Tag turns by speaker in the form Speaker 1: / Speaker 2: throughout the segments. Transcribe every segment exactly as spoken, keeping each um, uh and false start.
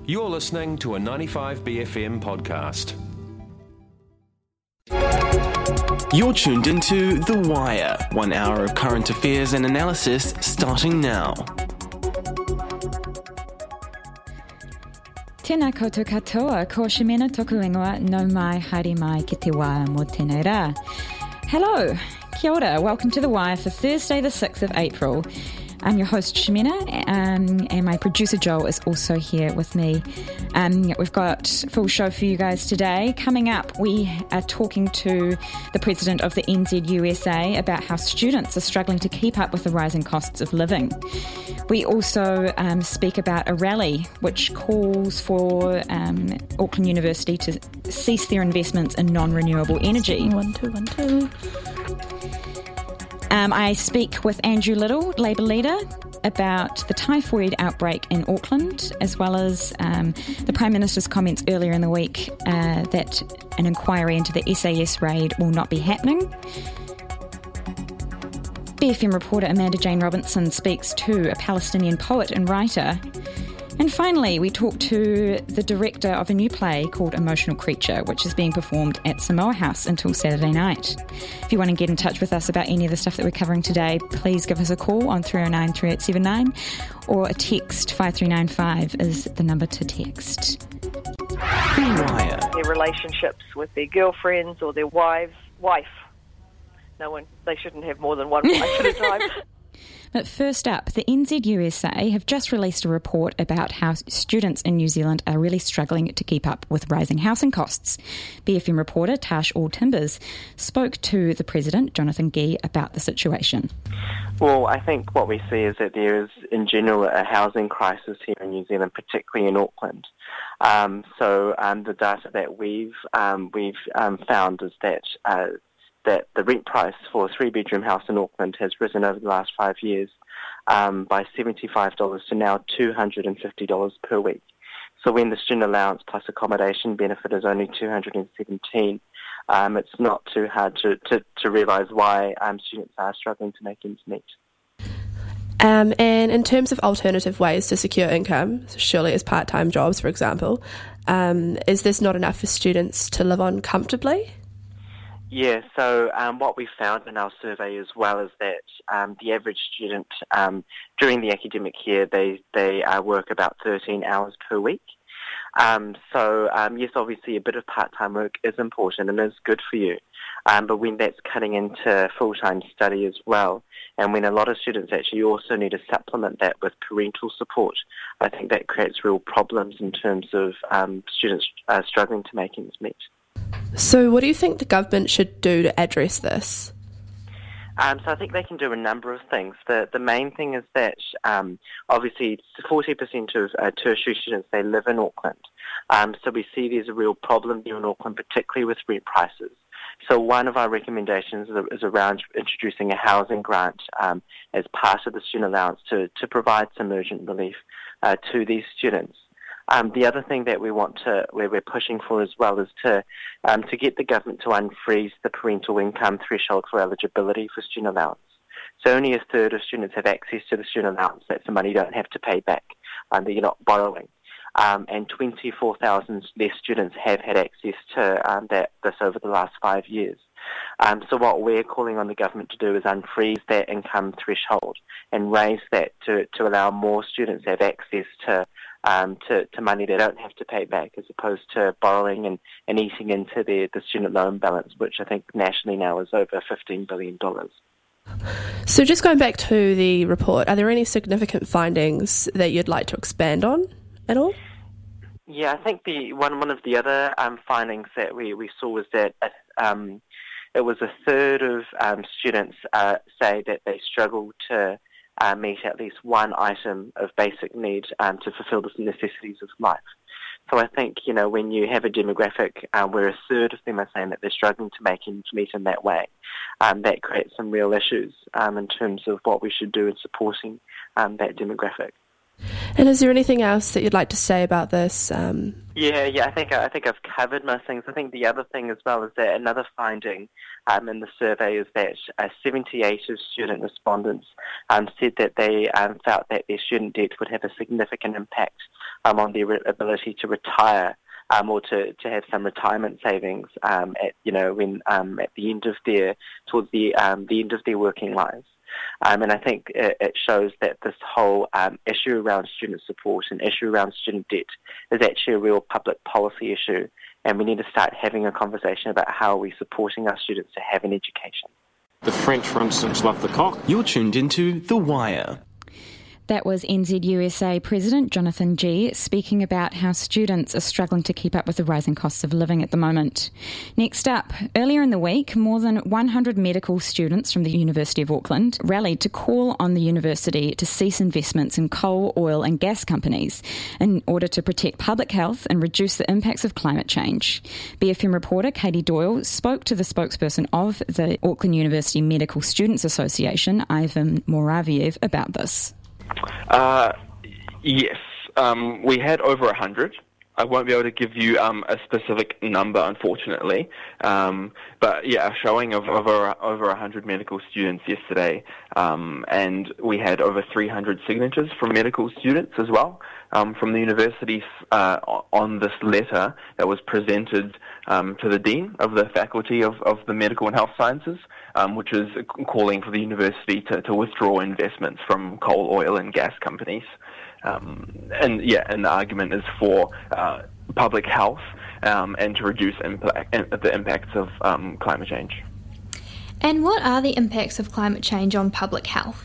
Speaker 1: You're listening to a ninety-five B F M podcast.
Speaker 2: You're tuned into The Wire, one hour of current affairs and analysis starting now.
Speaker 3: Tēnā koutou katoa, ko Shimena toku ingoa, no mai, haere mai ki te wā mō tēnei rā. Hello, kia ora, welcome to The Wire for Thursday the sixth of April. I'm your host, Shimena, um, and my producer, Joel, is also here with me. Um, we've got a full show for you guys today. Coming up, we are talking to the president of the N Z U S A about how students are struggling to keep up with the rising costs of living. We also um, speak about a rally which calls for um, Auckland University to cease their investments in non-renewable energy.
Speaker 4: One, two, one, two.
Speaker 3: Um, I speak with Andrew Little, Labour leader, about the typhoid outbreak in Auckland, as well as um, the Prime Minister's comments earlier in the week uh, that an inquiry into the S A S raid will not be happening. B F M reporter Amanda Jane Robinson speaks to a Palestinian poet and writer. And finally, we talk to the director of a new play called Emotional Creature, which is being performed at Samoa House until Saturday night. If you want to get in touch with us about any of the stuff that we're covering today, please give us a call on three oh nine, three eight seven nine or a text five three nine five is the number to text.
Speaker 5: Their relationships with their girlfriends or their wives, wife. No one, they shouldn't have more than one wife at a time.
Speaker 3: But first up, the N Z U S A have just released a report about how students in New Zealand are really struggling to keep up with rising housing costs. B F M reporter Tash All-Timbers spoke to the President, Jonathan Gee, about the situation.
Speaker 6: Well, I think what we see is that there is, in general, a housing crisis here in New Zealand, particularly in Auckland. Um, so um, the data that we've um, we've um, found is that uh, that the rent price for a three-bedroom house in Auckland has risen over the last five years um, by seventy-five dollars to now two hundred fifty dollars per week. So when the student allowance plus accommodation benefit is only two hundred seventeen dollars, um, it's not too hard to, to, to realise why um, students are struggling to make ends meet.
Speaker 4: Um, and in terms of alternative ways to secure income, surely as part-time jobs, for example, um, is this not enough for students to live on comfortably?
Speaker 6: Yeah, so um, what we found in our survey as well is that um, the average student um, during the academic year, they, they uh, work about thirteen hours per week. Um, so um, yes, obviously a bit of part-time work is important and is good for you, um, but when that's cutting into full-time study as well, and when a lot of students actually also need to supplement that with parental support, I think that creates real problems in terms of um, students uh, struggling to make ends meet.
Speaker 4: So what do you think the government should do to address this?
Speaker 6: Um, so I think they can do a number of things. The the main thing is that um, obviously forty percent of uh, tertiary students, they live in Auckland. Um, so we see there's a real problem here in Auckland, particularly with rent prices. So one of our recommendations is around introducing a housing grant um, as part of the student allowance to, to provide some urgent relief uh, to these students. Um, the other thing that we want to, where we're pushing for as well, is to um, to get the government to unfreeze the parental income threshold for eligibility for student allowance. So only a third of students have access to the student allowance. That's the money you don't have to pay back, um, that you're not borrowing. Um, and twenty-four thousand less students have had access to um, that this over the last five years. Um, so what we're calling on the government to do is unfreeze that income threshold and raise that to, to allow more students to have access to Um, to, to money they don't have to pay back, as opposed to borrowing and, and eating into their, the student loan balance, which I think nationally now is over fifteen billion dollars.
Speaker 4: So just going back to the report, are there any significant findings that you'd like to expand on at all?
Speaker 6: Yeah, I think the one one of the other um, findings that we, we saw was that um, it was a third of um, students uh, say that they struggle to Uh, meet at least one item of basic need um, to fulfill the necessities of life. So I think, you know, when you have a demographic uh, where a third of them are saying that they're struggling to make ends meet in that way, um, that creates some real issues um, in terms of what we should do in supporting um, that demographic.
Speaker 4: And is there anything else that you'd like to say about this? Um...
Speaker 6: Yeah, yeah, I think I think I've covered most things. I think the other thing as well is that another finding um, in the survey is that uh, seventy-eight of student respondents um, said that they um, felt that their student debt would have a significant impact um, on their re- ability to retire um, or to, to have some retirement savings um, at you know when um, at the end of their towards the um, the end of their working lives. Um, and I think it, it shows that this whole um, issue around student support and issue around student debt is actually a real public policy issue, and we need to start having a conversation about how we're supporting our students to have an education.
Speaker 7: The French, for instance, love the cock.
Speaker 2: You're tuned into The Wire.
Speaker 3: That was N Z U S A President Jonathan Gee speaking about how students are struggling to keep up with the rising costs of living at the moment. Next up, earlier in the week, more than one hundred medical students from the University of Auckland rallied to call on the university to cease investments in coal, oil and gas companies in order to protect public health and reduce the impacts of climate change. B F M reporter Katie Doyle spoke to the spokesperson of the Auckland University Medical Students Association, Ivan Moraviev, about this.
Speaker 8: Uh, yes, um, we had over a hundred. I won't be able to give you um, a specific number, unfortunately. Um, but yeah, a showing of over over a hundred medical students yesterday, um, and we had over three hundred signatures from medical students as well um, from the university uh, on this letter that was presented um, to the dean of the faculty of, of the medical and health sciences. Um, which is calling for the university to, to withdraw investments from coal, oil and gas companies. Um, and yeah, and the argument is for uh, public health um, and to reduce impact, the impacts of um, climate change.
Speaker 9: And what are the impacts of climate change on public health?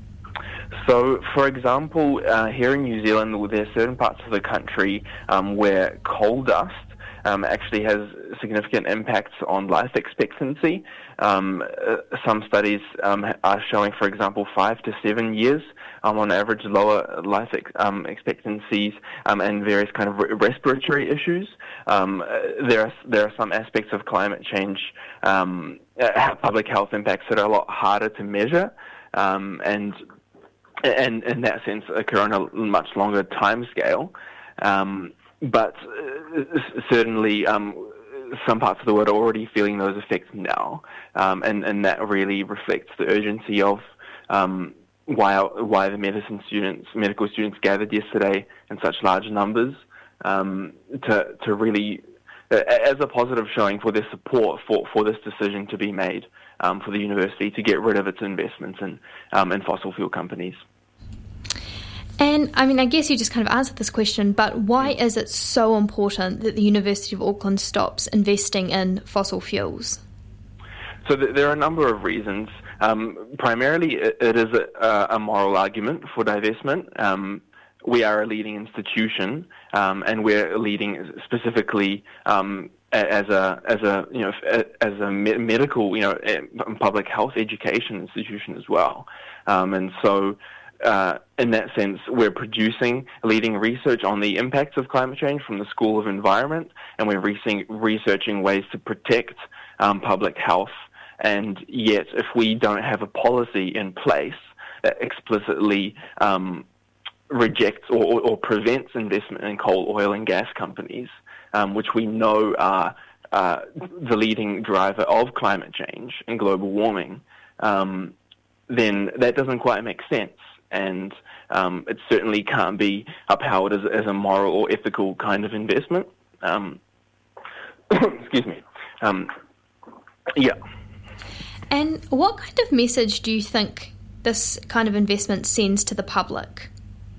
Speaker 8: So, for example, uh, here in New Zealand, there are certain parts of the country um, where coal dust Um, actually has significant impacts on life expectancy. Um, uh, some studies um, are showing, for example, five to seven years um, on average lower life ex- um, expectancies um, and various kind of re- respiratory issues. Um, uh, there are there are some aspects of climate change, um, uh, public health impacts that are a lot harder to measure, um, and and in that sense occur on a much longer time scale. Um, But uh, certainly um, some parts of the world are already feeling those effects now, um, and, and that really reflects the urgency of um, why why the medicine students, medical students gathered yesterday in such large numbers um, to to really, uh, as a positive showing for their support for, for this decision to be made um, for the university to get rid of its investments in, um, in fossil fuel companies.
Speaker 9: And, I mean, I guess you just kind of answered this question, but why is it so important that the University of Auckland stops investing in fossil fuels?
Speaker 8: So th- there are a number of reasons. Um, primarily, it, it is a, a moral argument for divestment. Um, we are a leading institution, um, and we're leading specifically um, as a as a you know as a me- medical you know public health education institution as well, um, and so. Uh, in that sense, we're producing leading research on the impacts of climate change from the School of Environment, and we're re- researching ways to protect um, public health. And yet, if we don't have a policy in place that explicitly um, rejects or, or, or prevents investment in coal, oil and gas companies, um, which we know are uh, the leading driver of climate change and global warming, um, then that doesn't quite make sense. And um, it certainly can't be upheld as, as a moral or ethical kind of investment. Um, excuse me. Um, yeah.
Speaker 9: And what kind of message do you think this kind of investment sends to the public?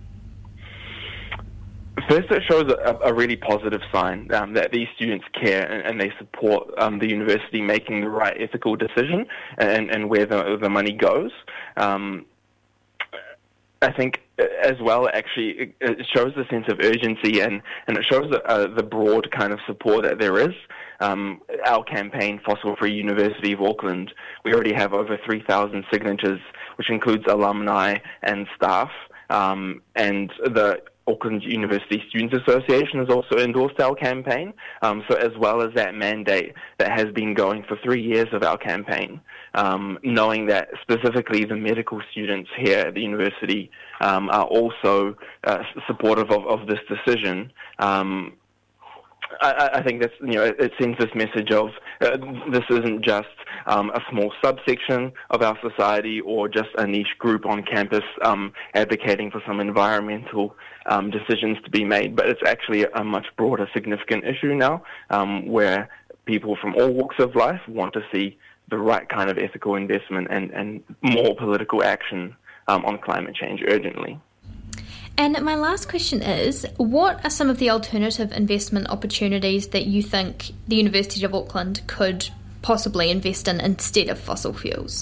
Speaker 8: First, it shows a, a really positive sign um, that these students care and, and they support um, the university making the right ethical decision and, and where the, the money goes. Um, I think as well, actually, it shows a sense of urgency and, and it shows uh, the broad kind of support that there is. Um, our campaign, Fossil Free University of Auckland, we already have over three thousand signatures, which includes alumni and staff. Um, and the Auckland University Students Association has also endorsed our campaign. Um, so as well as that mandate that has been going for three years of our campaign, um, knowing that specifically the medical students here at the university um, are also uh, supportive of, of this decision, um, I, I think that's, you know, it, it sends this message of uh, this isn't just um, a small subsection of our society or just a niche group on campus um, advocating for some environmental um, decisions to be made, but it's actually a much broader, significant issue now um, where people from all walks of life want to see the right kind of ethical investment and, and more political action um, on climate change urgently.
Speaker 9: And my last question is, what are some of the alternative investment opportunities that you think the University of Auckland could possibly invest in instead of fossil fuels?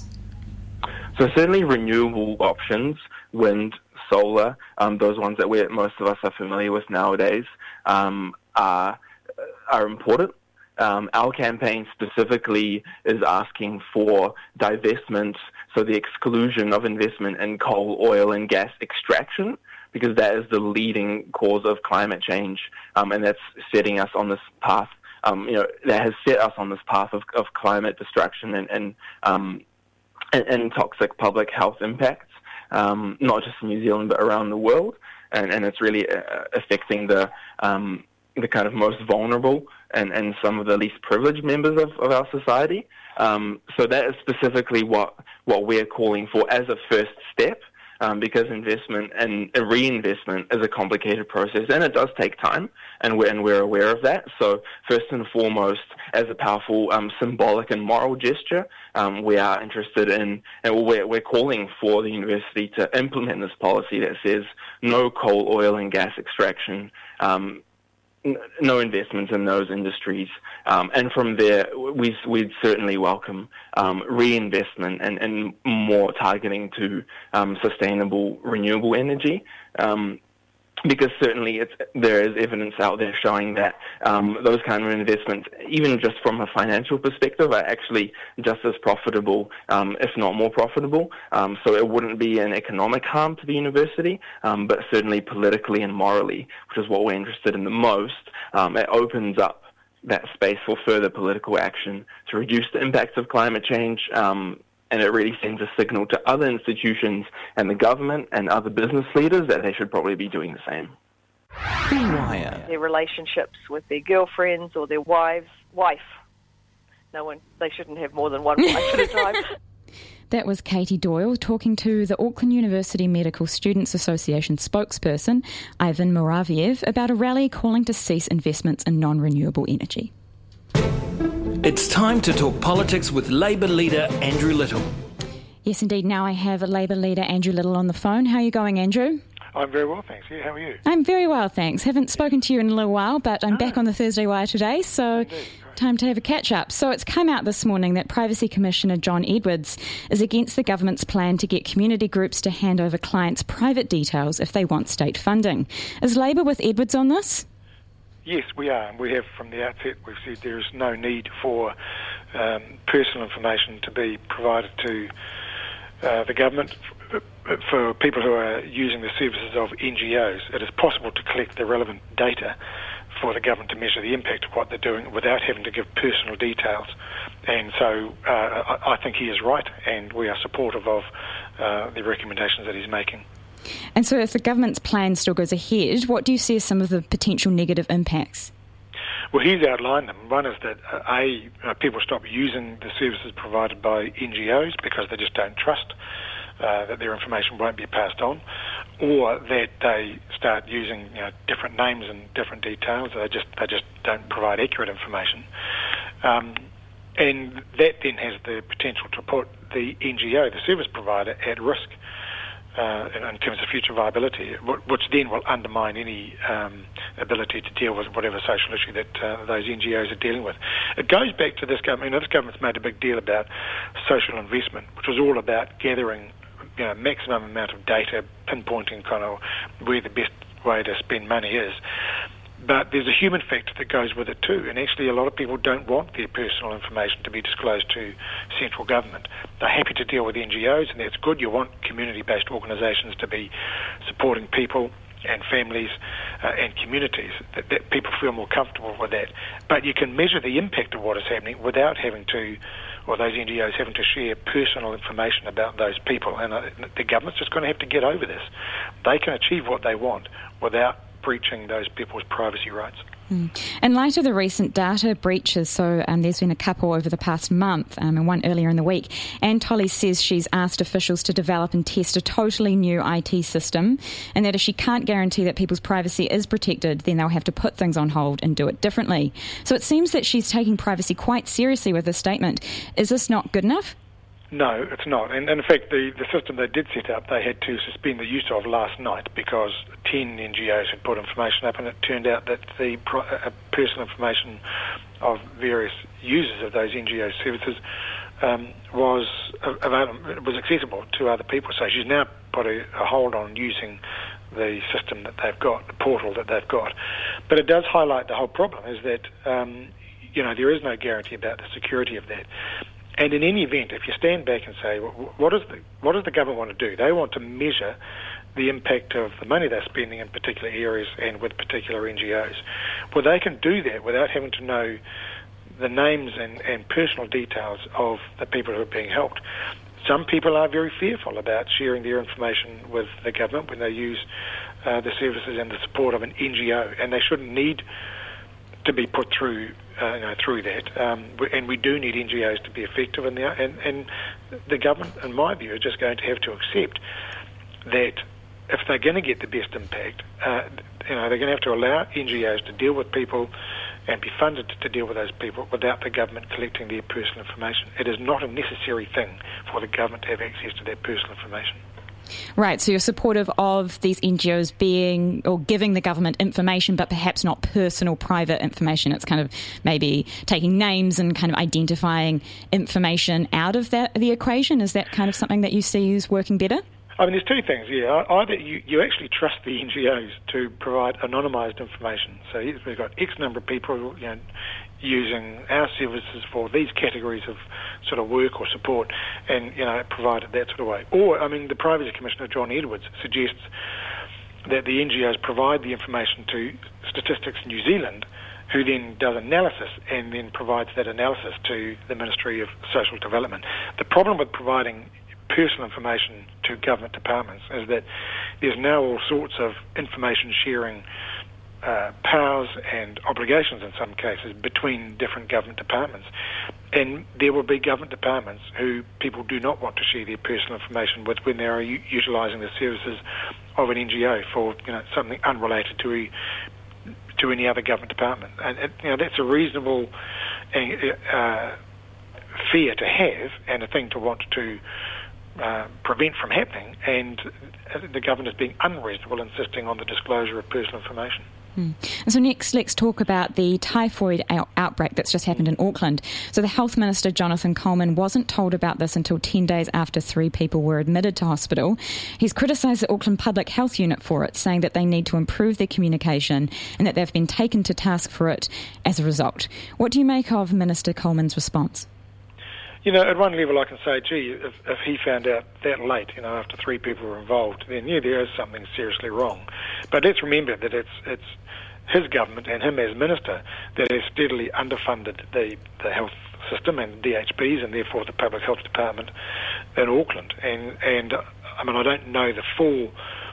Speaker 8: So certainly renewable options, wind, solar, um, those ones that we're, most of us are familiar with nowadays, um, are, are important. Um, our campaign specifically is asking for divestment, so the exclusion of investment in coal, oil and gas extraction, because that is the leading cause of climate change, um, and that's setting us on this path, um, you know, that has set us on this path of, of climate destruction and and, um, and and toxic public health impacts, um, not just in New Zealand but around the world, and, and it's really uh, affecting the um, the kind of most vulnerable and, and some of the least privileged members of, of our society. Um, so that is specifically what, what we're calling for as a first step, um, because investment and uh, reinvestment is a complicated process and it does take time, and we're, and we're aware of that. So first and foremost, as a powerful um, symbolic and moral gesture, um, we are interested in, and we're, we're calling for the university to implement this policy that says no coal, oil and gas extraction, um, no investments in those industries, um, and from there we, we'd certainly welcome um, reinvestment and, and more targeting to um, sustainable renewable energy, um, because certainly it's, there is evidence out there showing that um, those kind of investments, even just from a financial perspective, are actually just as profitable, um, if not more profitable. Um, so it wouldn't be an economic harm to the university, um, but certainly politically and morally, which is what we're interested in the most. Um, it opens up that space for further political action to reduce the impacts of climate change, um, and it really sends a signal to other institutions and the government and other business leaders that they should probably be doing the same.
Speaker 2: The Wire.
Speaker 5: Their relationships with their girlfriends or their wives, wife. No one, they shouldn't have more than one wife at a time.
Speaker 3: That was Katie Doyle talking to the Auckland University Medical Students Association spokesperson, Ivan Muraviev, about a rally calling to cease investments in non-renewable energy.
Speaker 10: It's time to talk politics with Labour leader Andrew Little.
Speaker 3: Yes, indeed. Now I have Labour leader Andrew Little on the phone. How are you going, Andrew?
Speaker 11: I'm very well, thanks. Yeah, how are you?
Speaker 3: I'm very well, thanks. Haven't spoken to you in a little while, but I'm no. back on the Thursday Wire today, so time to have a catch-up. So it's come out this morning that Privacy Commissioner John Edwards is against the government's plan to get community groups to hand over clients' private details if they want state funding. Is Labour with Edwards on this?
Speaker 11: Yes, we are. We have from the outset, we've said there is no need for um, personal information to be provided to uh, the government for, for people who are using the services of N G Os. It is possible to collect the relevant data for the government to measure the impact of what they're doing without having to give personal details. And so uh, I, I think he is right, and we are supportive of uh, the recommendations that he's making.
Speaker 3: And so if the government's plan still goes ahead, what do you see as some of the potential negative impacts?
Speaker 11: Well, he's outlined them. One is that, uh, A, uh, people stop using the services provided by N G Os because they just don't trust uh, that their information won't be passed on, or that they start using you know, different names and different details. They just, they just don't provide accurate information. Um, and that then has the potential to put the N G O, the service provider, at risk. Uh, in, in terms of future viability, which then will undermine any um, ability to deal with whatever social issue that uh, those N G Os are dealing with. It goes back to this government. You know, this government's made a big deal about social investment, which was all about gathering, you know, maximum amount of data, pinpointing kind of where the best way to spend money is. But there's a human factor that goes with it too, and actually a lot of people don't want their personal information to be disclosed to central government. They're happy to deal with N G Os, and that's good. You want community-based organisations to be supporting people and families uh, and communities, that, that people feel more comfortable with that. But you can measure the impact of what is happening without having to, or those N G Os having to share personal information about those people. And uh, the government's just going to have to get over this. They can achieve what they want without breaching those people's privacy rights.
Speaker 3: Mm. In light of the recent data breaches, so um, there's been a couple over the past month um, and one earlier in the week, Anne Tolley says she's asked officials to develop and test a totally new I T system, and that if she can't guarantee that people's privacy is protected, then they'll have to put things on hold and do it differently. So it seems that she's taking privacy quite seriously with this statement. Is this not good enough?
Speaker 11: No, it's not. And, and in fact, the, the system they did set up, they had to suspend the use of last night because ten N G Os had put information up, and it turned out that the pro, uh, personal information of various users of those N G O services um, was available, was accessible to other people. So she's now put a, a hold on using the system that they've got, the portal that they've got. But it does highlight the whole problem, is that um, you know there is no guarantee about the security of that. And in any event, if you stand back and say, what does the what does the government want to do? They want to measure the impact of the money they're spending in particular areas and with particular N G Os. Well, they can do that without having to know the names and, and personal details of the people who are being helped. Some people are very fearful about sharing their information with the government when they use uh, the services and the support of an N G O, and they shouldn't need to be put through uh, you know, through that. Um, and we do need N G Os to be effective, and the, and, and the government, in my view, is just going to have to accept that if they're going to get the best impact, uh, you know, they're going to have to allow N G Os to deal with people and be funded to deal with those people without the government collecting their personal information. It is not a necessary thing for the government to have access to their personal information.
Speaker 3: Right, so you're supportive of these N G Os being or giving the government information, but perhaps not personal, private information. It's kind of maybe taking names and kind of identifying information out of that the equation. Is that kind of something that you see is working better?
Speaker 11: I mean, there's two things, yeah. Either you, you actually trust the N G Os to provide anonymised information. So we've got X number of people, you know, using our services for these categories of sort of work or support, and, you know, provided that sort of way. Or, I mean, the Privacy Commissioner, John Edwards, suggests that the N G Os provide the information to Statistics New Zealand, who then does analysis and then provides that analysis to the Ministry of Social Development. The problem with providing personal information to government departments is that there's now all sorts of information sharing uh, powers and obligations in some cases between different government departments. And there will be government departments who people do not want to share their personal information with when they are u- utilising the services of an N G O for, you know, something unrelated to a, to any other government department. And, and you know, that's a reasonable uh, fear to have and a thing to want to Uh, prevent from happening, and the government is being unreasonable insisting on the disclosure of personal information.
Speaker 3: Hmm. And so next, let's talk about the typhoid out- outbreak that's just happened in Auckland. So the Health Minister, Jonathan Coleman, wasn't told about this until ten days after three people were admitted to hospital. He's criticised the Auckland Public Health Unit for it, saying that they need to improve their communication and that they've been taken to task for it as a result. What do you make of Minister Coleman's response?
Speaker 11: You know, at one level I can say, gee, if, if he found out that late, you know, after three people were involved, then, yeah, there is something seriously wrong. But let's remember that it's it's his government and him as minister that has steadily underfunded the, the health system and D H Bs and therefore the Public Health Department in Auckland. And, and I mean, I don't know the full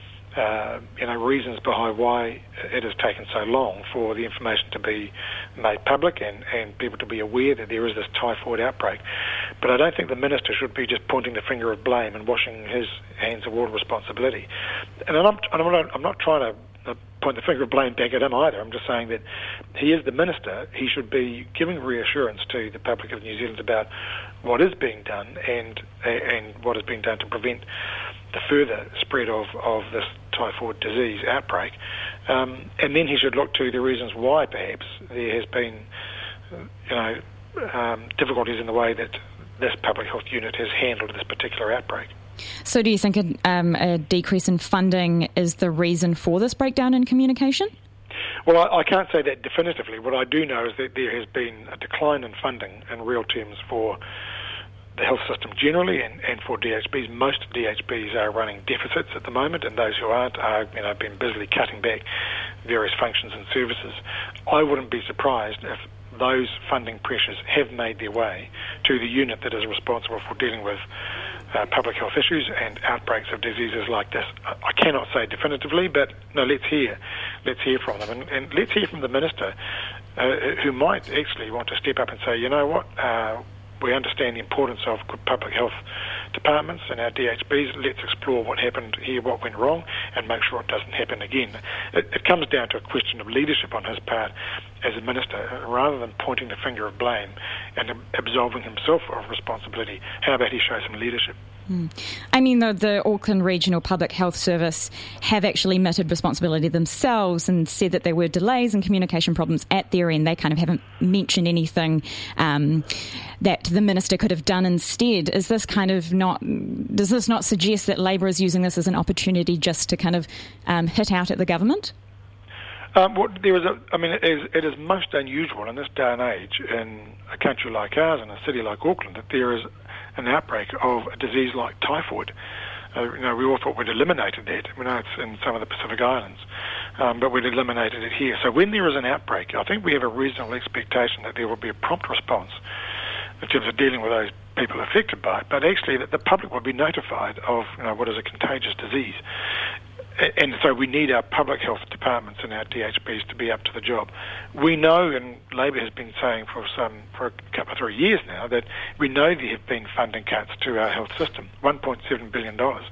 Speaker 11: Uh, you know, reasons behind why it has taken so long for the information to be made public and, and people to be aware that there is this typhoid outbreak. But I don't think the minister should be just pointing the finger of blame and washing his hands of all responsibility. And I'm, I'm, not, I'm not trying to point the finger of blame back at him either. I'm just saying that he is the minister. He should be giving reassurance to the public of New Zealand about what is being done and and what is being done to prevent the further spread of, of this typhoid disease outbreak. Um, and then he should look to the reasons why perhaps there has been, you know, um, difficulties in the way that this public health unit has handled this particular outbreak.
Speaker 3: So do you think a, um, a decrease in funding is the reason for this breakdown in communication?
Speaker 11: Well, I, I can't say that definitively. What I do know is that there has been a decline in funding in real terms for the health system generally and, and for D H Bs. Most D H Bs are running deficits at the moment, and those who aren't are, you know, been busily cutting back various functions and services. I wouldn't be surprised if those funding pressures have made their way to the unit that is responsible for dealing with uh, public health issues and outbreaks of diseases like this. I, I cannot say definitively, but no, let's hear let's hear from them. And, and let's hear from the Minister, uh, who might actually want to step up and say, you know what, uh, we understand the importance of good public health departments and our D H Bs. Let's explore what happened here, what went wrong, and make sure it doesn't happen again. It, it comes down to a question of leadership on his part as a minister, rather than pointing the finger of blame and absolving himself of responsibility. How about he show some leadership?
Speaker 3: Mm. I mean, though, the Auckland Regional Public Health Service have actually admitted responsibility themselves and said that there were delays and communication problems at their end. They kind of haven't mentioned anything um, that the minister could have done instead. Is this kind of not, does this not suggest that Labour is using this as an opportunity just to kind of um, hit out at the government?
Speaker 11: Um, well, there is a, I mean, it is, it is most unusual in this day and age in a country like ours, in a city like Auckland, that there is an outbreak of a disease like typhoid. Uh, you know, we all thought we'd eliminated that. We know it's in some of the Pacific Islands, um, but we'd eliminated it here. So when there is an outbreak, I think we have a reasonable expectation that there will be a prompt response in terms of dealing with those people affected by it, but actually that the public will be notified of, you know, what is a contagious disease. And so we need our public health departments and our D H Bs to be up to the job. We know, and Labor has been saying for some for a couple of three years now, that we know there have been funding cuts to our health system, one point seven billion dollars.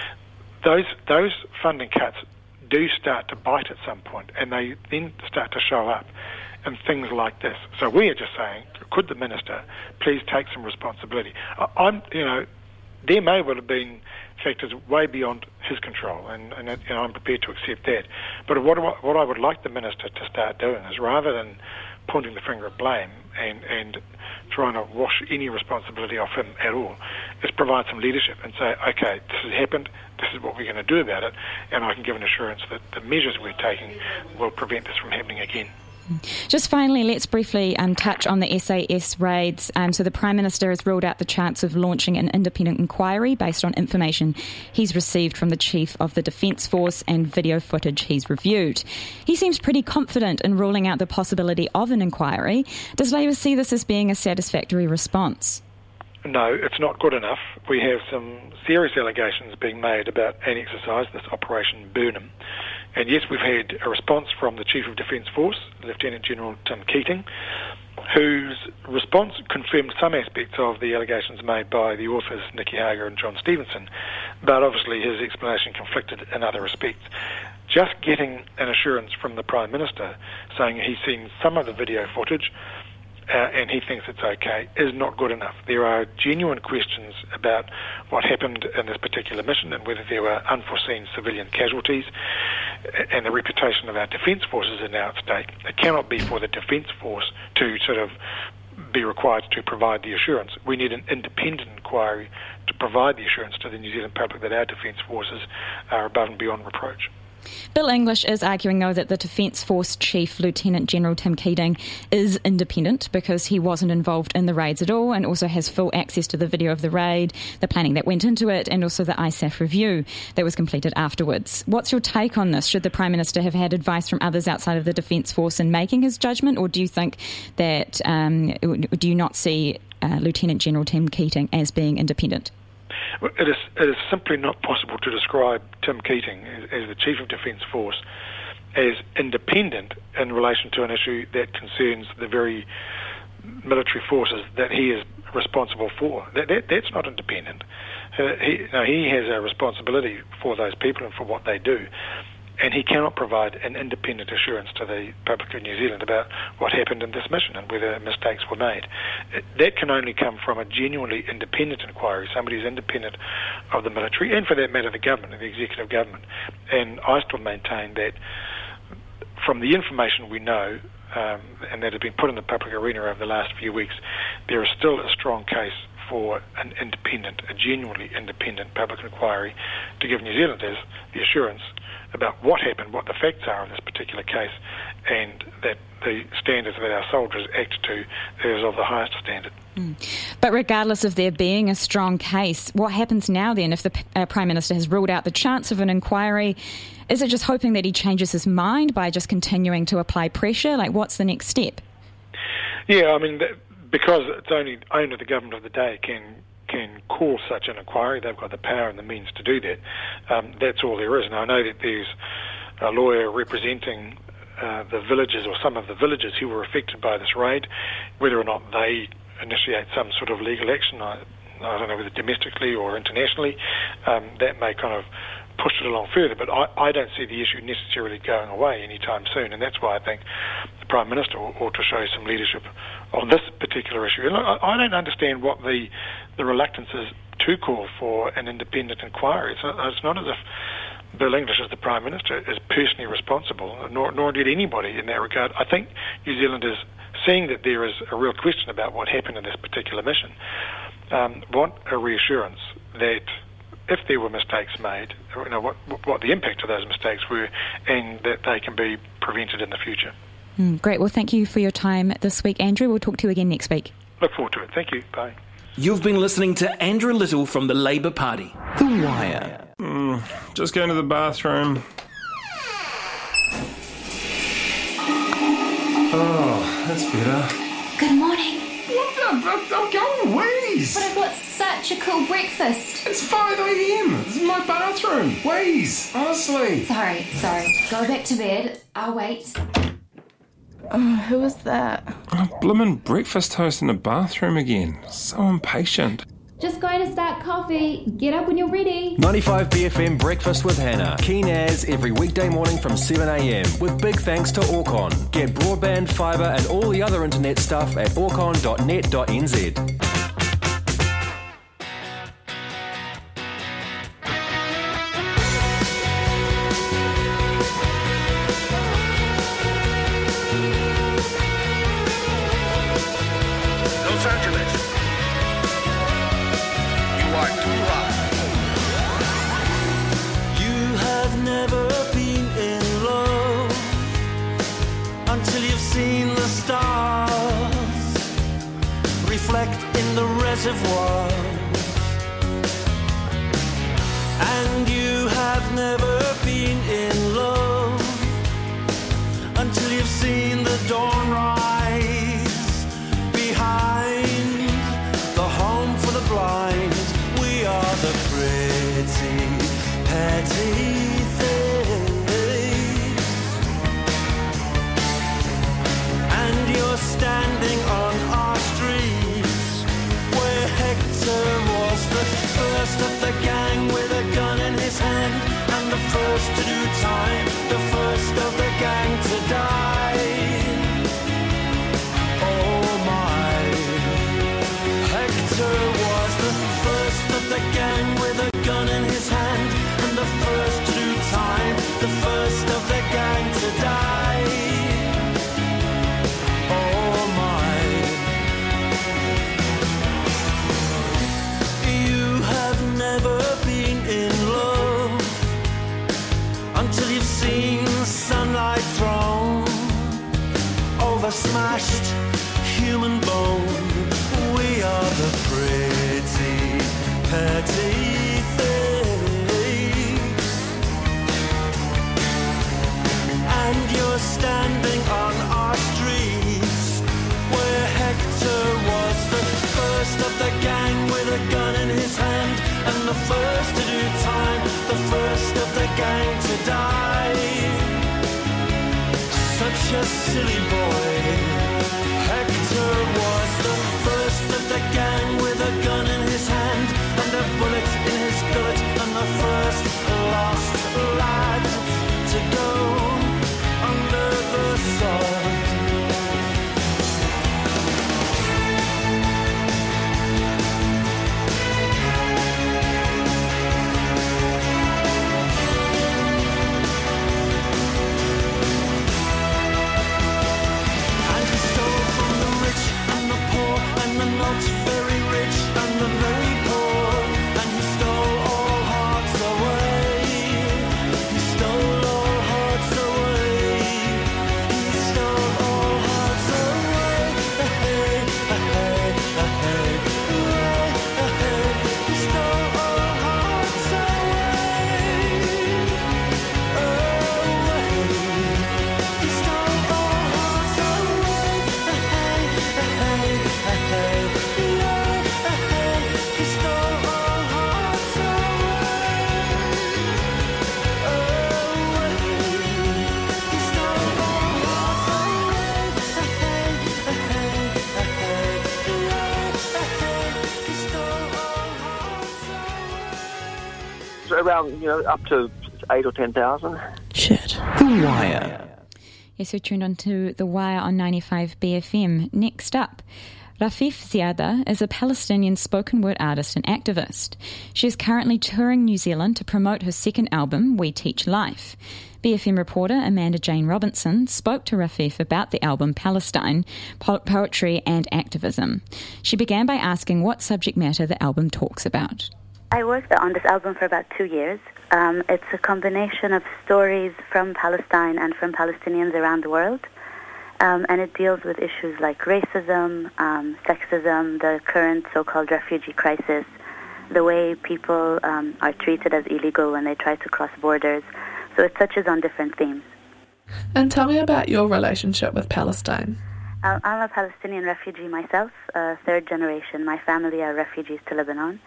Speaker 11: Those those funding cuts do start to bite at some point, and they then start to show up in things like this. So we are just saying, could the minister please take some responsibility? I'm, you know, there may well have been factors way beyond his control, and, and you know, I'm prepared to accept that. But what, what I would like the minister to start doing is, rather than pointing the finger of blame and, and trying to wash any responsibility off him at all, is provide some leadership and say, okay, this has happened, this is what we're going to do about it, and I can give an assurance that the measures we're taking will prevent this from happening again.
Speaker 3: Just finally, let's briefly um, touch on the S A S raids. Um, so the Prime Minister has ruled out the chance of launching an independent inquiry based on information he's received from the Chief of the Defence Force and video footage he's reviewed. He seems pretty confident in ruling out the possibility of an inquiry. Does Labor see this as being a satisfactory response?
Speaker 11: No, it's not good enough. We have some serious allegations being made about an exercise, this Operation Burnham. And yes, we've had a response from the Chief of Defence Force, Lieutenant General Tim Keating, whose response confirmed some aspects of the allegations made by the authors Nicky Hager and John Stevenson, but obviously his explanation conflicted in other respects. Just getting an assurance from the Prime Minister saying he's seen some of the video footage Uh, and he thinks it's okay, is not good enough. There are genuine questions about what happened in this particular mission and whether there were unforeseen civilian casualties, and the reputation of our defence forces are now at stake. It cannot be for the defence force to sort of be required to provide the assurance. We need an independent inquiry to provide the assurance to the New Zealand public that our defence forces are above and beyond reproach.
Speaker 3: Bill English is arguing, though, that the Defence Force Chief, Lieutenant General Tim Keating, is independent because he wasn't involved in the raids at all and also has full access to the video of the raid, the planning that went into it, and also the I S A F review that was completed afterwards. What's your take on this? Should the Prime Minister have had advice from others outside of the Defence Force in making his judgment, or do you think that, um, do you not see uh, Lieutenant General Tim Keating as being independent?
Speaker 11: It is, it is simply not possible to describe Tim Keating as, as the Chief of Defence Force as independent in relation to an issue that concerns the very military forces that he is responsible for. That, that, that's not independent. Uh, he, no, he has a responsibility for those people and for what they do, and he cannot provide an independent assurance to the public of New Zealand about what happened in this mission and whether mistakes were made. That can only come from a genuinely independent inquiry, somebody who's independent of the military, and for that matter the government, the executive government. And I still maintain that from the information we know, um, and that has been put in the public arena over the last few weeks, there is still a strong case for an independent, a genuinely independent public inquiry to give New Zealanders the assurance about what happened, what the facts are in this particular case, and that the standards that our soldiers act to is of the highest standard.
Speaker 3: Mm. But regardless of there being a strong case, what happens now then if the uh, Prime Minister has ruled out the chance of an inquiry? Is it just hoping that he changes his mind by just continuing to apply pressure? Like, what's the next step?
Speaker 11: Yeah, I mean, because it's only only the government of the day can can call such an inquiry. They've got the power and the means to do that. Um, that's all there is. And I know that there's a lawyer representing uh, the villages or some of the villages who were affected by this raid. Whether or not they initiate some sort of legal action, I, I don't know whether domestically or internationally, um, that may kind of push it along further, but I, I don't see the issue necessarily going away anytime soon, and that's why I think the Prime Minister ought to show some leadership on this particular issue. And I, I don't understand what the the reluctance is to call for an independent inquiry. It's not, it's not as if Bill English, as the Prime Minister, is personally responsible, nor, nor did anybody in that regard. I think New Zealand is seeing that there is a real question about what happened in this particular mission, um, want a reassurance that if there were mistakes made, you know, what what the impact of those mistakes were, and that they can be prevented in the future.
Speaker 3: Mm, great. Well, thank you for your time this week, Andrew. We'll talk to you again next week.
Speaker 11: Look forward to it. Thank you. Bye.
Speaker 10: You've been listening to Andrew Little from the Labour Party.
Speaker 2: The Wire.
Speaker 12: Mm, just going to the bathroom. Oh, that's better.
Speaker 13: Good morning.
Speaker 12: I'm, I'm going wheeze.
Speaker 13: But I've got such a cool breakfast.
Speaker 12: It's five a.m. This is my bathroom. Wheeze, honestly.
Speaker 13: Sorry, sorry. Go back to bed. I'll wait.
Speaker 4: Oh, who was that?
Speaker 12: Oh, bloomin' breakfast toast in the bathroom again. So impatient.
Speaker 13: Just going to start coffee. Get up when you're ready.
Speaker 1: ninety-five B F M Breakfast with Hannah. Keen as every weekday morning from seven a.m. with big thanks to Orcon. Get broadband, fibre and all the other internet stuff at orcon dot net dot n z.
Speaker 14: Los Angeles. You are too hot.
Speaker 15: You have never been in love until you've seen the stars reflect in the reservoir. And you have never been in love until you've seen the dawn rise behind the home for the blind. We are the pretty, petty things. And you're standing on our streets where Hector was the first of the gang with a gun in his hand, and the first to do time, the first of the gang to die. Oh my, Hector was the first of the gang with a gun in his hand, and the first to do time, the first of the gang to die. Oh my, you have never been in love until you've seen sunlight thrown over smashed human bone. We are the pretty, petty things. And you're standing on our streets where Hector was the first of the gang with a gun in his hand, and the first to do time, the first of the gang to die. Such a silly boy. Hector was the first of the gang with a gun in his hand and a bullet in his gullet, and the first lost lad to go under the sod. And
Speaker 16: around, you know, up to eight or ten thousand.
Speaker 2: Shit. The Wire.
Speaker 3: Yes, we're tuned on to The Wire on ninety-five B F M. Next up, Rafeef Ziadah is a Palestinian spoken word artist and activist. She is currently touring New Zealand to promote her second album, We Teach Life. B F M reporter Amanda Jane Robinson spoke to Rafeef about the album Palestine, po- poetry and activism. She began by asking what subject matter the album talks about.
Speaker 17: I worked on this album for about two years. Um, it's a combination of stories from Palestine and from Palestinians around the world. Um, and it deals with issues like racism, um, sexism, the current so-called refugee crisis, the way people um, are treated as illegal when they try to cross borders. So it touches on different themes.
Speaker 4: And tell me about your relationship with Palestine.
Speaker 17: Uh, I'm a Palestinian refugee myself, uh, third generation. My family are refugees to Lebanon.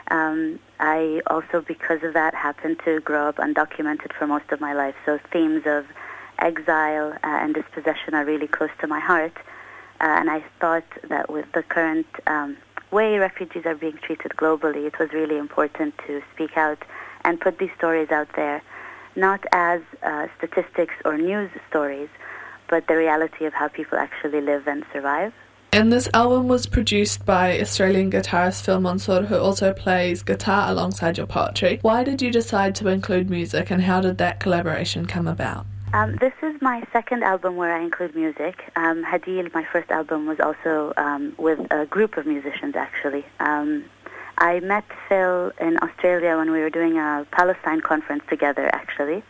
Speaker 17: Um, I also, because of that, happened to grow up undocumented for most of my life. So themes of exile uh, and dispossession are really close to my heart. Uh, and I thought that with the current um, way refugees are being treated globally, it was really important to speak out and put these stories out there, not as uh, statistics or news stories, but the reality of how people actually live and survive.
Speaker 4: And this album was produced by Australian guitarist Phil Mansour, who also plays guitar alongside your poetry. Why did you decide to include music, and how did that collaboration come about?
Speaker 17: Um, this is my second album where I include music. Um, Hadil, my first album, was also um, with a group of musicians, actually. Um, I met Phil in Australia when we were doing a Palestine conference together, actually.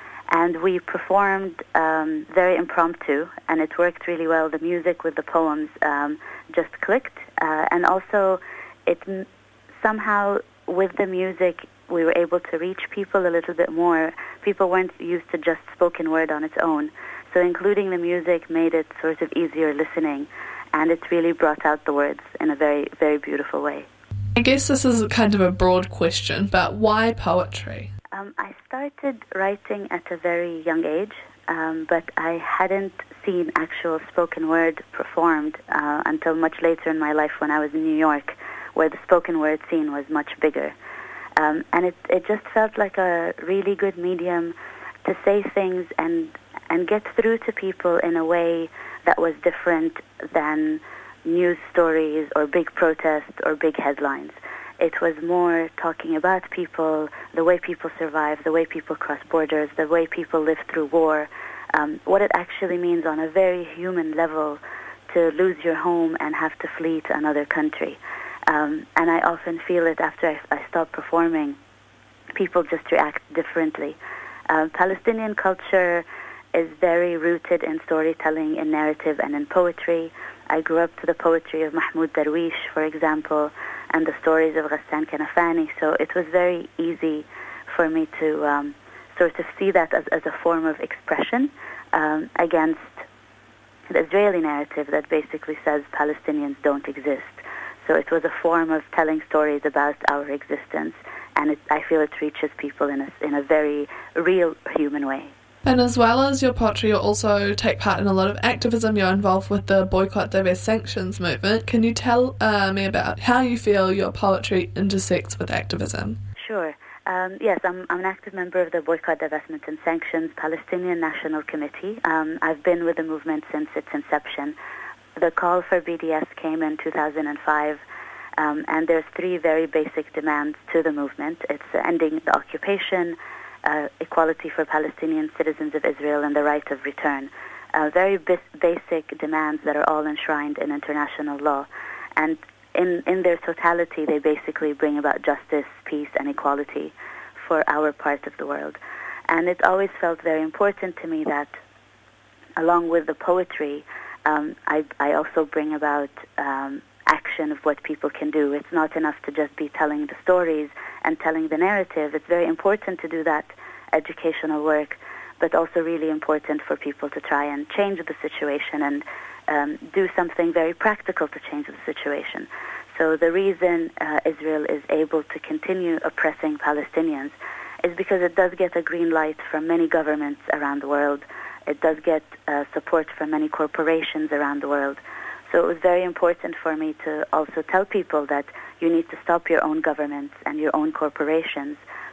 Speaker 17: And we performed um, very impromptu, and it worked really well. The music with the poems um, just clicked. Uh, and also, it somehow, with the music, we were able to reach people a little bit more. People weren't used to just spoken word on its own. So including the music made it sort of easier listening, and it really brought out the words in a very, very beautiful way.
Speaker 4: I guess this is kind of a broad question, but why poetry?
Speaker 17: Um, I started writing at a very young age, um, but I hadn't seen actual spoken word performed uh, until much later in my life when I was in New York, where the spoken word scene was much bigger. Um, and it, it just felt like a really good medium to say things and and get through to people in a way that was different than news stories or big protests or big headlines. It was more talking about people, the way people survive, the way people cross borders, the way people live through war, um, what it actually means on a very human level to lose your home and have to flee to another country. Um, and I often feel it after I, I stop performing. People just react differently. Uh, Palestinian culture is very rooted in storytelling, in narrative, and in poetry. I grew up to the poetry of Mahmoud Darwish, for example, and the stories of Ghassan Kanafani. So it was very easy for me to um, sort of see that as, as a form of expression um, against the Israeli narrative that basically says Palestinians don't exist. So it was a form of telling stories about our existence, and it, I feel it reaches people in a, in a very real human way.
Speaker 4: And as well as your poetry, you also take part in a lot of activism. You're involved with the Boycott, Divest, Sanctions movement. Can you tell uh, me about how you feel your poetry intersects with activism?
Speaker 17: Sure. Um, yes, I'm, I'm an active member of the Boycott, Divestment and Sanctions Palestinian National Committee. Um, I've been with the movement since its inception. The call for B D S came in two thousand five, um, and there's three very basic demands to the movement. It's uh, ending the occupation, uh, equality for Palestinian citizens of Israel, and the right of return. Uh, very bis- basic demands that are all enshrined in international law. And in, in their totality, they basically bring about justice, peace, and equality for our part of the world. And it always felt very important to me that, along with the poetry, Um, I, I also bring about um, action of what people can do. It's not enough to just be telling the stories and telling the narrative. It's very important to do that educational work, but also really important for people to try and change the situation and um, do something very practical to change the situation. So the reason uh, Israel is able to continue oppressing Palestinians is because it does get a green light from many governments around the world. It does get uh, support from many corporations around the world. So it was very important for me to also tell people that you need to stop your own governments and your own corporations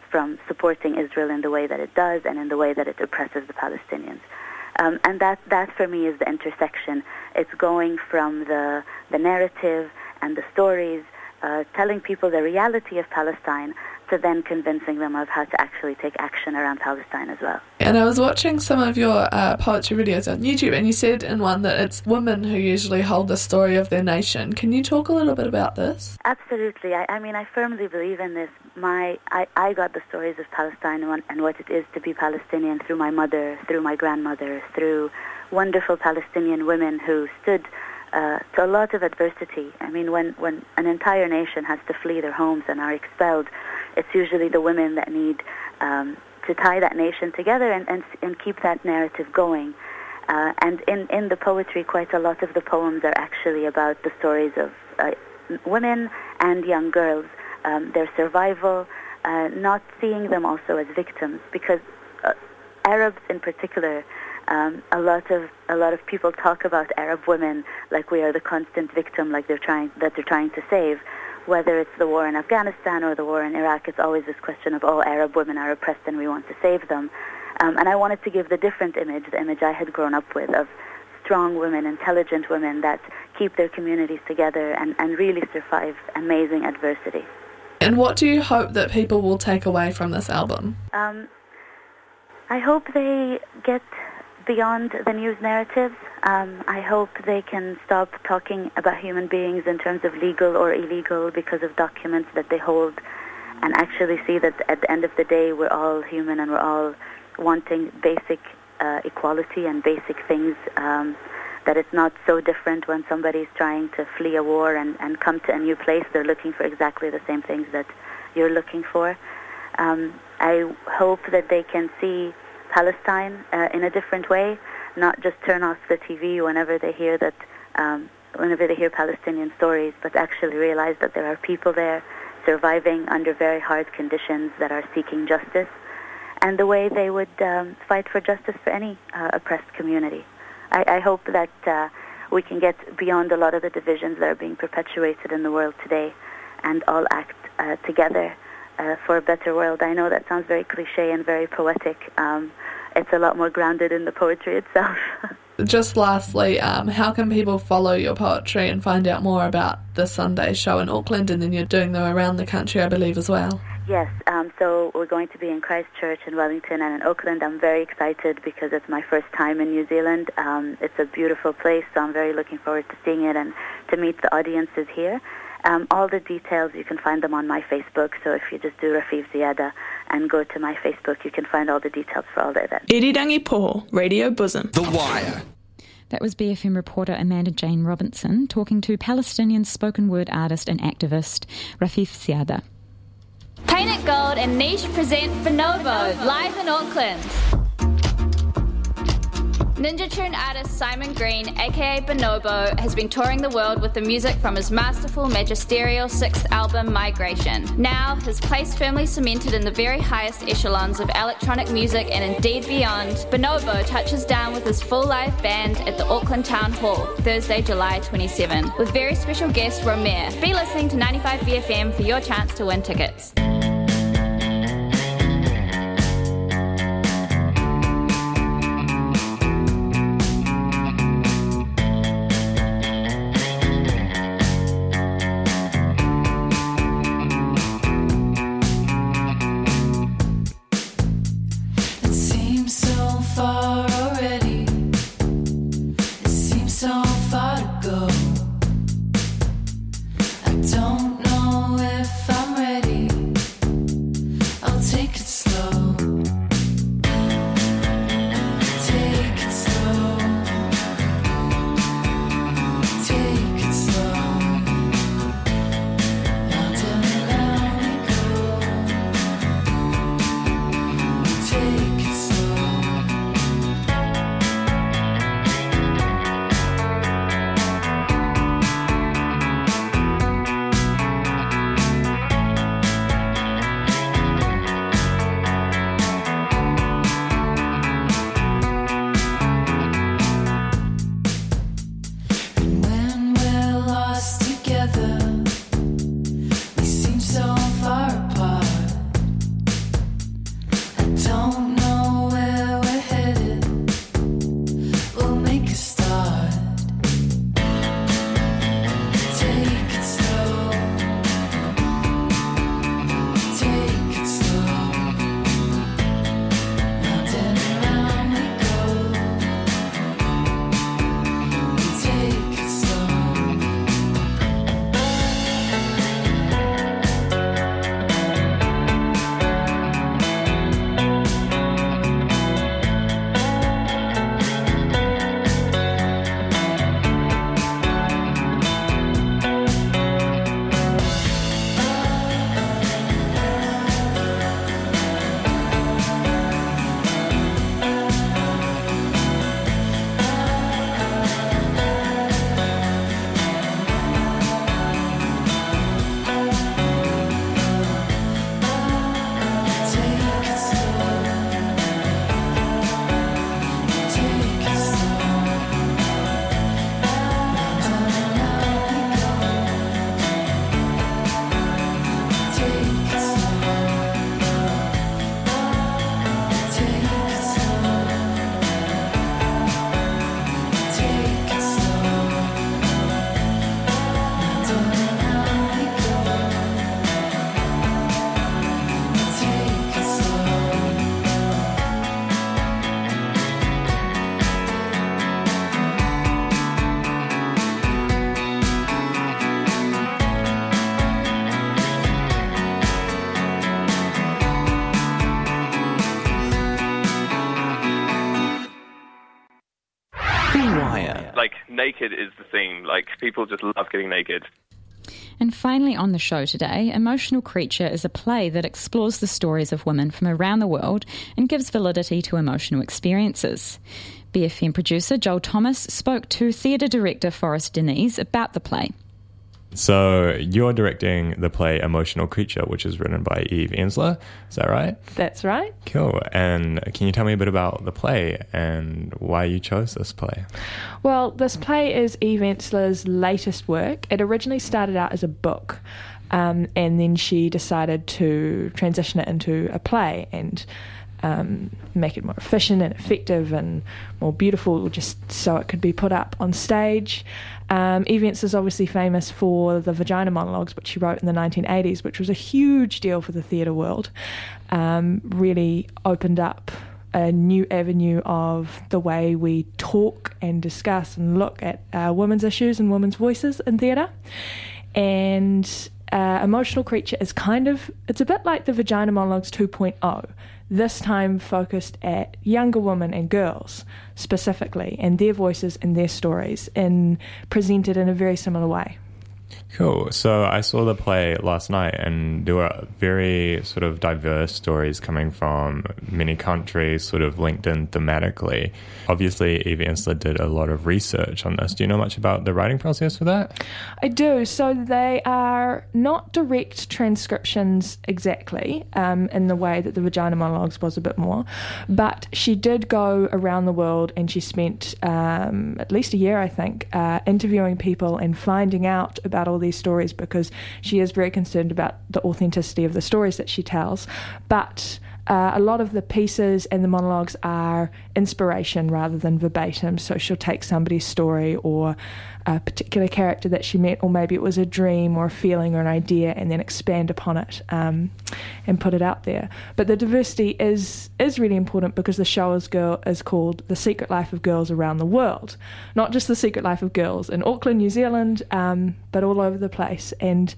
Speaker 17: from supporting Israel in the way that it does and in the way that it oppresses the Palestinians. Um, and that, that for me is the intersection. It's going from the, the narrative and the stories, uh, telling people the reality of Palestine, to then convincing them of how to actually take action around Palestine as well.
Speaker 4: And I was watching some of your uh, poetry videos on YouTube, and you said in one that it's women who usually hold the story of their nation. Can you talk a little bit about this?
Speaker 17: Absolutely. I, I mean, I firmly believe in this. My, I, I got the stories of Palestine and, and what it is to be Palestinian through my mother, through my grandmother, through wonderful Palestinian women who stood uh, to a lot of adversity. I mean, when, when an entire nation has to flee their homes and are expelled, it's usually the women that need um, to tie that nation together and, and, and keep that narrative going. Uh, and in, in the poetry, quite a lot of the poems are actually about the stories of uh, women and young girls, um, their survival, uh, not seeing them also as victims, because uh, Arabs in particular, um, a lot of a lot of people talk about Arab women like we are the constant victim, like they're trying that they're trying to save. Whether it's the war in Afghanistan or the war in Iraq, it's always this question of, oh, Arab women are oppressed and we want to save them. Um, and I wanted to give the different image, the image I had grown up with, of strong women, intelligent women that keep their communities together and, and really survive amazing adversity.
Speaker 4: And what do you hope that people will take away from this album?
Speaker 17: Um, I hope they get beyond the news narratives. Um, I hope they can stop talking about human beings in terms of legal or illegal because of documents that they hold, and actually see that at the end of the day we're all human and we're all wanting basic uh, equality and basic things, um, that it's not so different when somebody's trying to flee a war and, and come to a new place. They're looking for exactly the same things that you're looking for. Um, I hope that they can see Palestine uh, in a different way, not just turn off the T V whenever they hear that, um, whenever they hear Palestinian stories, but actually realize that there are people there surviving under very hard conditions that are seeking justice, and the way they would um, fight for justice for any uh, oppressed community. I, I hope that uh, we can get beyond a lot of the divisions that are being perpetuated in the world today and all act uh, together Uh, for a better world. I know that sounds very cliche and very poetic. Um, it's a lot more grounded in the poetry itself.
Speaker 4: Just lastly, um, how can people follow your poetry and find out more about the Sunday show in Auckland, and then you're doing them around the country, I believe, as well?
Speaker 17: Yes, um, so we're going to be in Christchurch, in Wellington, and in Auckland. I'm very excited because it's my first time in New Zealand. Um, it's a beautiful place, so I'm very looking forward to seeing it and to meet the audiences here. Um, all the details, you can find them on my Facebook, so if you just do Rafif Ziada and go to my Facebook, you can find all the details for all the events.
Speaker 2: Irirangi Poho, Radio Bosom.
Speaker 1: The Wire.
Speaker 3: That was B F M reporter Amanda Jane Robinson talking to Palestinian spoken word artist and activist Rafif Ziada.
Speaker 18: Paint It Gold and Niche present Bonobo, live in Auckland. Ninja Tune artist Simon Green, aka Bonobo, has been touring the world with the music from his masterful magisterial sixth album, Migration. Now, his place firmly cemented in the very highest echelons of electronic music and indeed beyond, Bonobo touches down with his full live band at the Auckland Town Hall, Thursday, July twenty-seventh, with very special guest Romare. Be listening to ninety-five B F M for your chance to win tickets.
Speaker 15: Don't know if I'm ready.
Speaker 2: The Wire.
Speaker 19: Like, naked is the theme. Like, people just love getting naked.
Speaker 3: And finally on the show today, Emotional Creature is a play that explores the stories of women from around the world and gives validity to emotional experiences. B F M producer Joel Thomas spoke to theatre director Forrest Denise about the play.
Speaker 20: So you're directing the play Emotional Creature, which is written by Eve Ensler, is that right?
Speaker 21: That's right.
Speaker 20: Cool. And can you tell me a bit about the play and why you chose this play?
Speaker 21: Well, this play is Eve Ensler's latest work. It originally started out as a book, um, and then she decided to transition it into a play and Um, make it more efficient and effective and more beautiful, just so it could be put up on stage. Um, Eve Ensler is obviously famous for the Vagina Monologues, which she wrote in the nineteen eighties, which was a huge deal for the theatre world. Um, really opened up a new avenue of the way we talk and discuss and look at uh, women's issues and women's voices in theatre. And uh, Emotional Creature is kind of, it's a bit like the Vagina Monologues two point oh. This time focused at younger women and girls specifically, and their voices and their stories, and presented in a very similar way.
Speaker 20: Cool. So I saw the play last night, and there were very sort of diverse stories coming from many countries, sort of linked in thematically. Obviously, Eve Ensler did a lot of research on this. Do you know much about the writing process for that?
Speaker 21: I do. So they are not direct transcriptions exactly, um, in the way that the Vagina Monologues was a bit more, but she did go around the world, and she spent um, at least a year, I think, uh, interviewing people and finding out about all these stories, because she is very concerned about the authenticity of the stories that she tells. But uh, a lot of the pieces and the monologues are inspiration rather than verbatim. So she'll take somebody's story or a particular character that she met, or maybe it was a dream or a feeling or an idea, and then expand upon it um, and put it out there. But the diversity is is really important, because the show is girl is called The Secret Life of Girls Around the World, not just The Secret Life of Girls in Auckland, New Zealand, um, but all over the place. And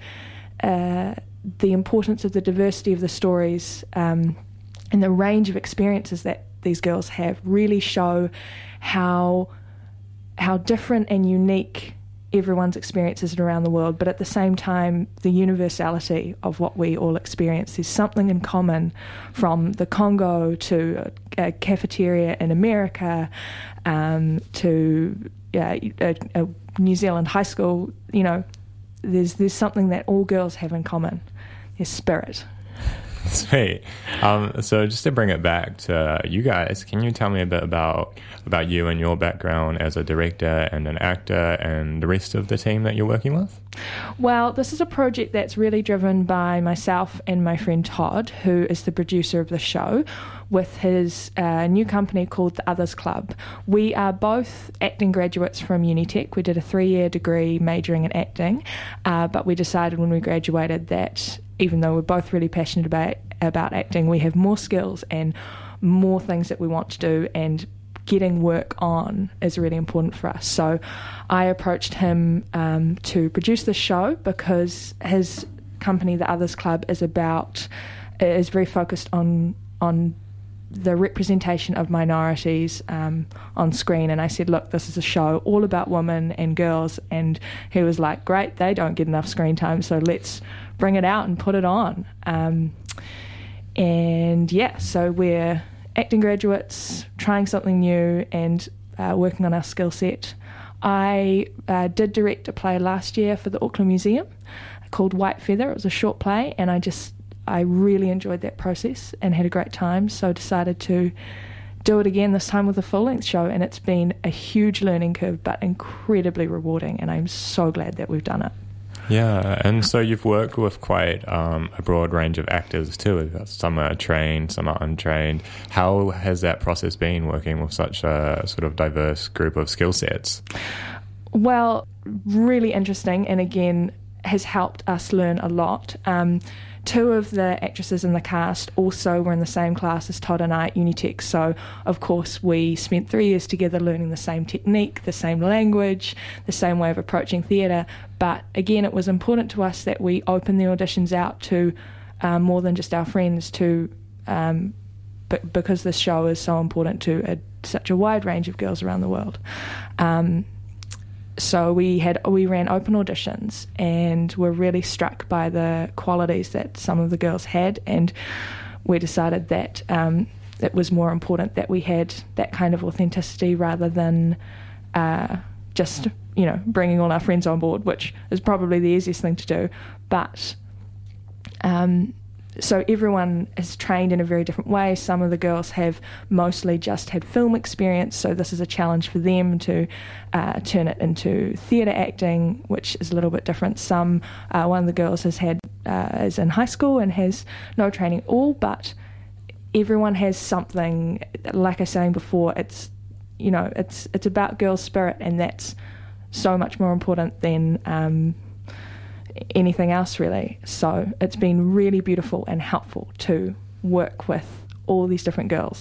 Speaker 21: uh, the importance of the diversity of the stories um, and the range of experiences that these girls have really show how how different and unique everyone's experiences around the world, but at the same time, the universality of what we all experience. There's something in common, from the Congo to a cafeteria in America, um, to uh, a, a New Zealand high school. You know, there's there's something that all girls have in common. Their spirit.
Speaker 20: Sweet. Um, so just to bring it back to you guys, can you tell me a bit about about you and your background as a director and an actor and the rest of the team that you're working with?
Speaker 21: Well, this is a project that's really driven by myself and my friend Todd, who is the producer of the show, with his uh, new company called The Others Club. We are both acting graduates from Unitec. We did a three-year degree majoring in acting, uh, but we decided when we graduated that even though we're both really passionate about about acting, we have more skills and more things that we want to do, and getting work on is really important for us. So I approached him um, to produce the show, because his company, The Others Club, is about is very focused on on the representation of minorities um, on screen. And I said, look, this is a show all about women and girls. And he was like, great, they don't get enough screen time, so let's bring it out and put it on. Um, and yeah, so we're acting graduates, trying something new and uh, working on our skill set. I uh, did direct a play last year for the Auckland Museum called White Feather. It was a short play, and I just I really enjoyed that process and had a great time, so decided to do it again, this time with a full-length show, and it's been a huge learning curve but incredibly rewarding, and I'm so glad that we've done it.
Speaker 20: Yeah, and so you've worked with quite um, a broad range of actors too. Some are trained, some are untrained. How has that process been, working with such a sort of diverse group of skill sets?
Speaker 21: Well, really interesting, and again, has helped us learn a lot. Um, two of the actresses in the cast also were in the same class as Todd and I at Unitec, so of course we spent three years together learning the same technique, the same language, the same way of approaching theatre. But again, it was important to us that we open the auditions out to um, more than just our friends, to um, but because this show is so important to a, such a wide range of girls around the world. Um, so we had we ran open auditions and were really struck by the qualities that some of the girls had, and we decided that um, it was more important that we had that kind of authenticity rather than uh, just, you know, bringing all our friends on board, which is probably the easiest thing to do. But um, so everyone is trained in a very different way. Some of the girls have mostly just had film experience, so this is a challenge for them to uh, turn it into theatre acting, which is a little bit different. Some, uh, one of the girls has had uh, is in high school and has no training at all, but everyone has something. Like I was saying before, it's you know it's it's about girl spirit, and that's so much more important than Um, anything else really. So it's been really beautiful and helpful to work with all these different girls.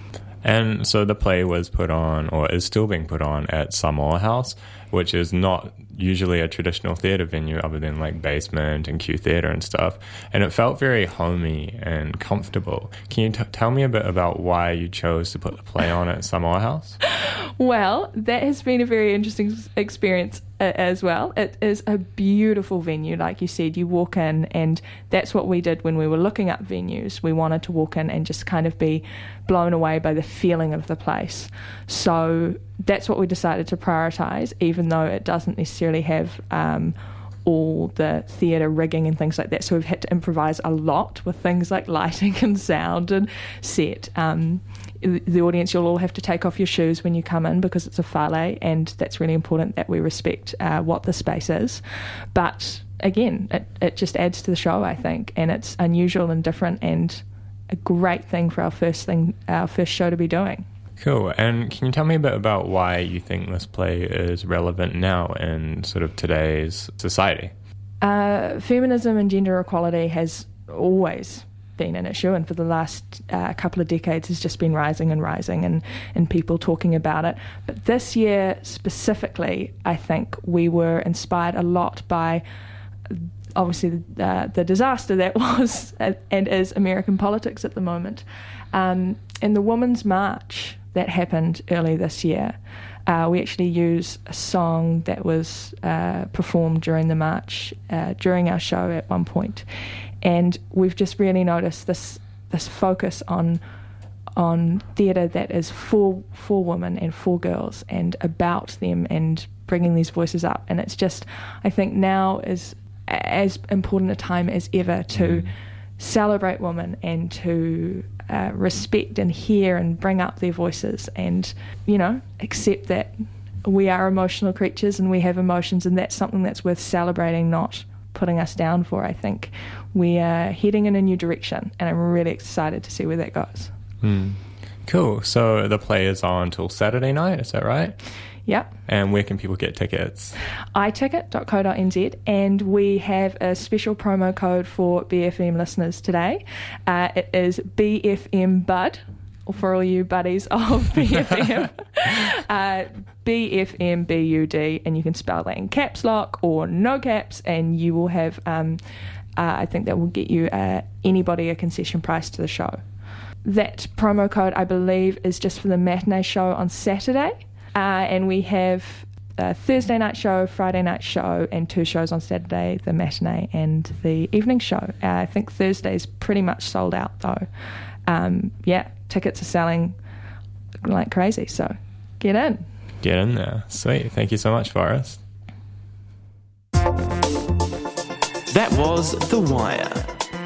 Speaker 20: And so the play was put on, or is still being put on, at Samoa House, which is not usually a traditional theatre venue other than like Basement and Q Theatre and stuff. And it felt very homey and comfortable. Can you t- tell me a bit about why you chose to put the play on at Samoa House?
Speaker 21: Well, that has been a very interesting experience uh, as well. It is a beautiful venue, like you said. You walk in, and that's what we did when we were looking up venues. We wanted to walk in and just kind of be blown away by the feeling of the place. So that's what we decided to prioritise, even though it doesn't necessarily have um, all the theatre rigging and things like that. So we've had to improvise a lot with things like lighting and sound and set. Um, the audience, you'll all have to take off your shoes when you come in because it's a whale, and that's really important that we respect uh, what the space is. But again, it, it just adds to the show, I think, and it's unusual and different and a great thing for our first thing, our first show to be doing.
Speaker 20: Cool. And can you tell me a bit about why you think this play is relevant now in sort of today's society?
Speaker 21: Uh, feminism and gender equality has always been an issue, and for the last uh, couple of decades has just been rising and rising, and, and people talking about it. But this year specifically, I think we were inspired a lot by obviously the, uh, the disaster that was and is American politics at the moment. Um, in the Women's March that happened early this year, uh, we actually use a song that was uh, performed during the march, uh, during our show at one point. And we've just really noticed this this focus on on theatre that is for for women and for girls and about them and bringing these voices up. And it's just, I think now is as important a time as ever to mm. celebrate women and to uh, respect and hear and bring up their voices and, you know, accept that we are emotional creatures and we have emotions, and that's something that's worth celebrating, not putting us down for. I think we are heading in a new direction, and I'm really excited to see where that goes.
Speaker 20: Mm. Cool. So the play is on till Saturday night, is that right?
Speaker 21: Yep.
Speaker 20: And where can people get tickets? i ticket dot co dot n z, and we have a special promo code for B F M listeners today. Uh, it is B F M Bud, or for all you buddies of B F M, uh, B F M B U D, and you can spell that in caps lock or no caps, and you will have, um, uh, I think that will get you uh, anybody a concession price to the show. That promo code, I believe, is just for the matinee show on Saturday. Uh, and we have a Thursday night show, Friday night show, and two shows on Saturday, the matinee and the evening show. Uh, I think Thursday's pretty much sold out, though. Um, yeah, tickets are selling like crazy, so get in. Get in there. Sweet. Thank you so much, Forrest.
Speaker 2: That was The Wire.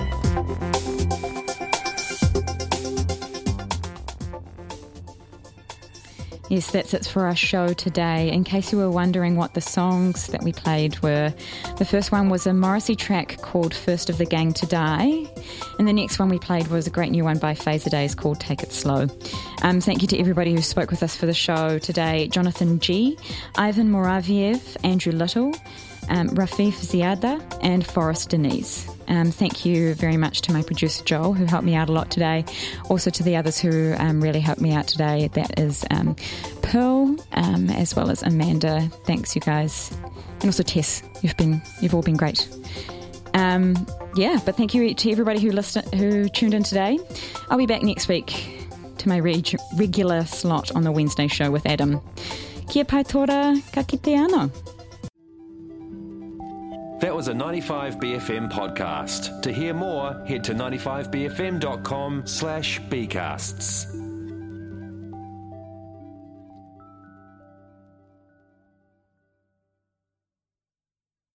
Speaker 3: Yes, that's it for our show today. In case you were wondering what the songs that we played were, the first one was a Morrissey track called First of the Gang to Die, and the next one we played was a great new one by Phaser Days called Take It Slow. Um, thank you to everybody who spoke with us for the show today. Jonathan G, Ivan Moraviev, Andrew Little, um, Rafif Ziada, and Forrest Denise. Um, thank you very much to my producer Joel, who helped me out a lot today. Also to the others who um, really helped me out today. That is um, Pearl, um, as well as Amanda. Thanks, you guys, and also Tess. You've been, you've all been great. Um, Yeah, but thank you to everybody who listened, who tuned in today. I'll be back next week to my reg- regular slot on the Wednesday show with Adam. Kia pai tora, ka kite anō.
Speaker 1: That was a ninety-five B F M podcast. To hear more, head to ninety-five b f m dot com slash bcasts.